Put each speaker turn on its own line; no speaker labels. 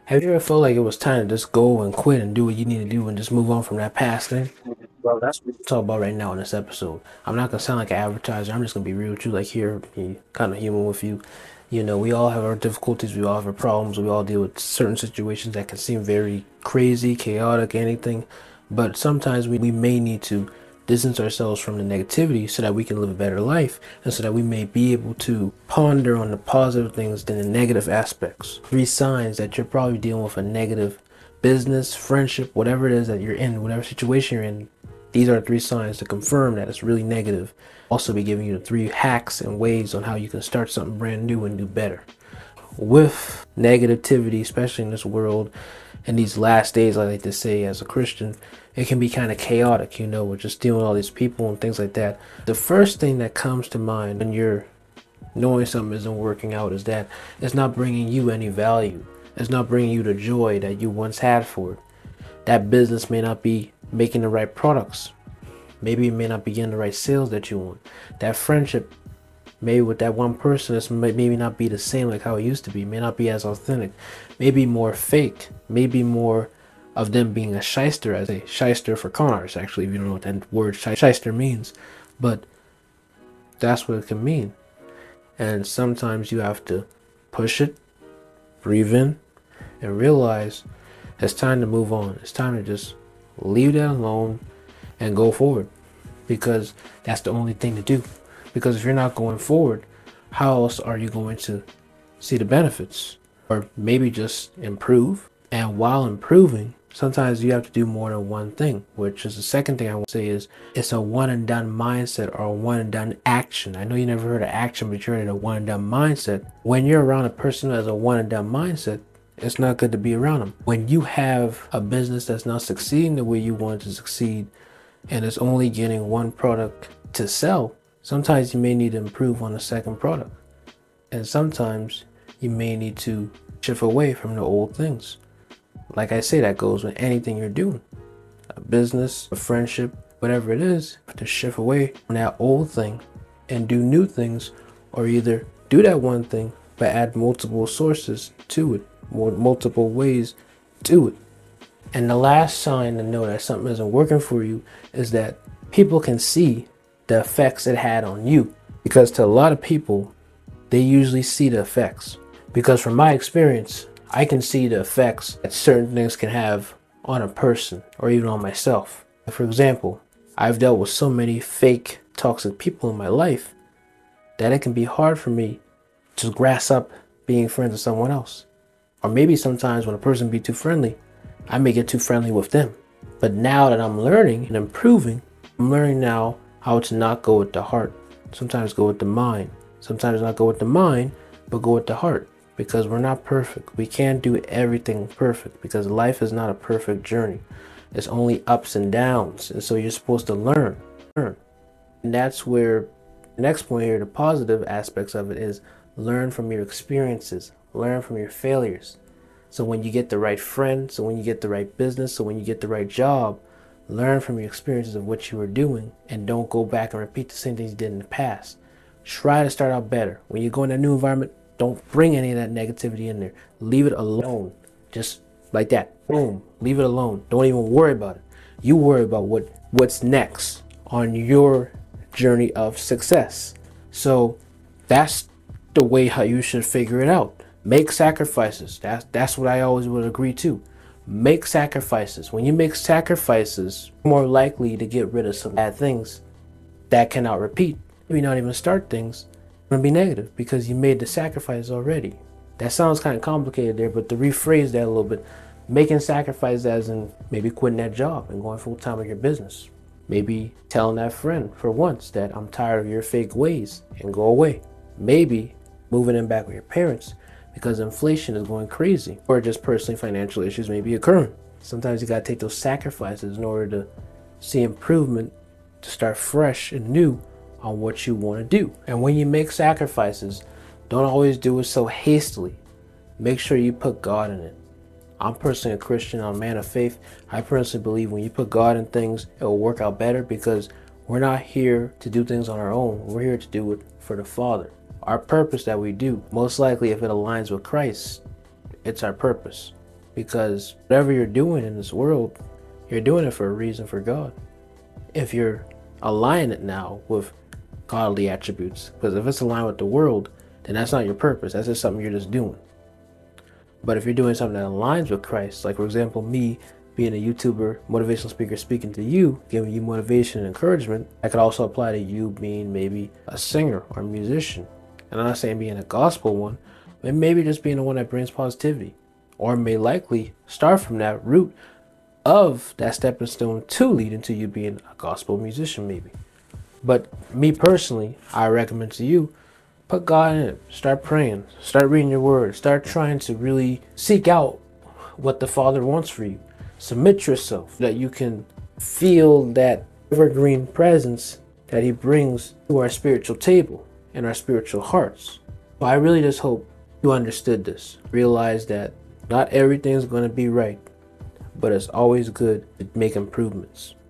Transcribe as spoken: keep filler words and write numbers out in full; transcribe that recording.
Have you ever felt like it was time to just go and quit and do what you need to do and just move on from that past thing? Well, that's what we're talking about right now in this episode. I'm not gonna sound like an advertiser. I'm just gonna be real with you, like here, be kind of human with you. You know, we all have our difficulties. We all have our problems. We all deal with certain situations that can seem very crazy, chaotic, anything. But sometimes we, we may need to distance ourselves from the negativity so that we can live a better life and so that we may be able to ponder on the positive things than the negative aspects. Three signs that you're probably dealing with a negative business, friendship, whatever it is that you're in, whatever situation you're in. These are three signs to confirm that it's really negative. Also be giving you the three hacks and ways on how you can start something brand new and do better. With negativity, especially in this world, in these last days, I like to say as a Christian, it can be kind of chaotic, you know, with just dealing with all these people and things like that. The first thing that comes to mind when you're knowing something isn't working out is that it's not bringing you any value. It's not bringing you the joy that you once had for it. That business may not be making the right products. Maybe it may not be getting the right sales that you want. That friendship, maybe with that one person, it's maybe not be the same like how it used to be. It may not be as authentic. Maybe more fake. Maybe more of them being a shyster, as a shyster for con artists, actually, if you don't know what that word shyster means. But that's what it can mean. And sometimes you have to push it, breathe in, and realize it's time to move on. It's time to just leave that alone and go forward, because that's the only thing to do. Because if you're not going forward, how else are you going to see the benefits? Or maybe just improve. And while improving, sometimes you have to do more than one thing, which is the second thing I want to say is it's a one and done mindset or a one and done action. I know you never heard of action, but you're in a one and done mindset. When you're around a person that has a one and done mindset, it's not good to be around them. When you have a business that's not succeeding the way you want it to succeed, and it's only getting one product to sell, sometimes you may need to improve on the second product. And sometimes you may need to shift away from the old things. Like I say, that goes with anything you're doing. A business, a friendship, whatever it is, to shift away from that old thing and do new things, or either do that one thing but add multiple sources to it, more multiple ways to it. And the last sign to know that something isn't working for you is that people can see the effects it had on you. Because to a lot of people, they usually see the effects. Because from my experience, I can see the effects that certain things can have on a person or even on myself. For example, I've dealt with so many fake, toxic people in my life that it can be hard for me to grasp up being friends with someone else. Or maybe sometimes when a person be too friendly, I may get too friendly with them. But now that I'm learning and improving, I'm learning now how to not go with the heart. Sometimes go with the mind. Sometimes not go with the mind, but go with the heart. Because we're not perfect. We can't do everything perfect, because life is not a perfect journey. It's only ups and downs. And so you're supposed to learn. learn. And that's where the next point here, the positive aspects of it, is learn from your experiences. Learn from your failures. So when you get the right friend, so when you get the right business, so when you get the right job, learn from your experiences of what you were doing and don't go back and repeat the same things you did in the past. Try to start out better. When you go in a new environment, don't bring any of that negativity in there. Leave it alone. Just like that. Boom. Leave it alone. Don't even worry about it. You worry about what, what's next on your journey of success. So that's the way how you should figure it out. Make sacrifices. That's, that's what I always would agree to. Make sacrifices. When you make sacrifices, you're more likely to get rid of some bad things that cannot repeat. Maybe not even start things. Going to be negative because you made the sacrifice already. That sounds kind of complicated there, but to rephrase that a little bit, making sacrifices as in maybe quitting that job and going full time with your business. Maybe telling that friend for once that I'm tired of your fake ways and go away. Maybe moving in back with your parents because inflation is going crazy, or just personally financial issues may be occurring. Sometimes you got to take those sacrifices in order to see improvement, to start fresh and new on what you want to do. And when you make sacrifices, don't always do it so hastily. Make sure you put God in it. I'm personally a Christian, I'm a man of faith. I personally believe when you put God in things, it will work out better, because we're not here to do things on our own. We're here to do it for the Father. Our purpose that we do, most likely if it aligns with Christ, it's our purpose. because whatever you're doing in this world, you're doing it for a reason for God. If you're aligning it now with godly attributes, because if it's aligned with the world, then that's not your purpose. That's just something you're just doing. But if you're doing something that aligns with Christ, like for example, me being a YouTuber, motivational speaker, speaking to you, giving you motivation and encouragement, that could also apply to you being maybe a singer or a musician. And I'm not saying being a gospel one, but maybe just being the one that brings positivity, or may likely start from that root of that stepping stone to lead into you being a gospel musician maybe. But me personally, I recommend to you, put God in it. Start praying. Start reading your word. Start trying to really seek out what the Father wants for you. Submit yourself so that you can feel that evergreen presence that he brings to our spiritual table and our spiritual hearts. So I really just hope you understood this. Realize that not everything's going to be right, but it's always good to make improvements.